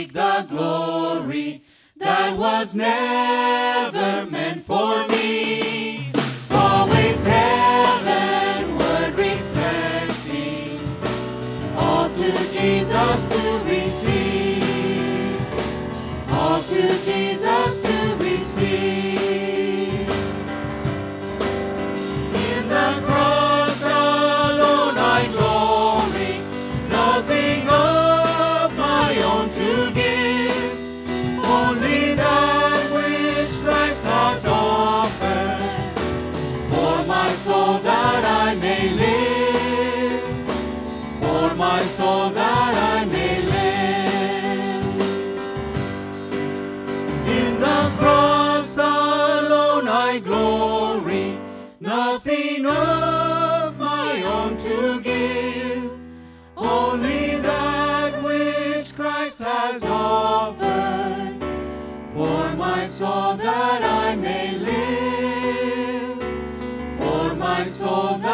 seek the glory that was never meant for me. Always heavenward reflecting, all to Jesus to receive, all to Jesus to receive. In the cross alone I glory, nothing of my own to give, only that which Christ has offered, for my soul that I may live, for my soul that I may live. In the cross alone I glory, nothing of my own to give, only that which Christ has offered, for my soul that I may live, for my soul that